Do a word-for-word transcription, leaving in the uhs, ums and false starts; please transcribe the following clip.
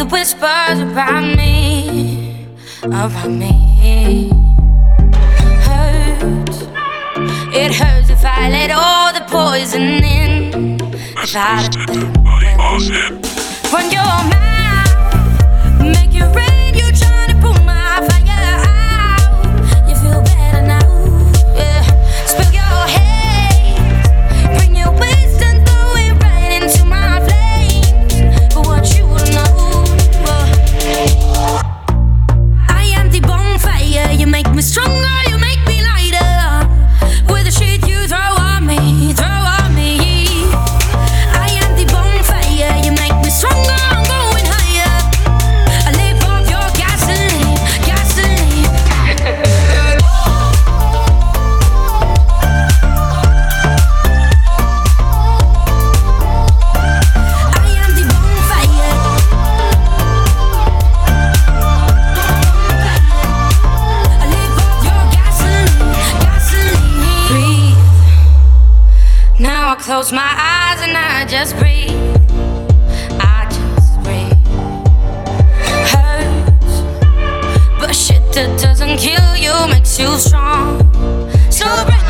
whispers around me, around me. Hurts, it hurts if I let all the poison in. If I let them run your mouth, make it rain. You trying to put my fire out. You feel better now, yeah. Spill your hate, bring your wisdom, throw it right into my flames. But what you know, uh, I am the bonfire. You make me stronger, you make me lighter. With the shit you throw on me, throw on me. I am the bonfire. You make me stronger, I'm going higher. I live off your gasoline, gasoline. I am the bonfire. I live off your gasoline, gasoline. Breathe. Now I close my eyes and I just breathe. I just breathe. Hurts, but shit that doesn't kill you makes you strong. So bring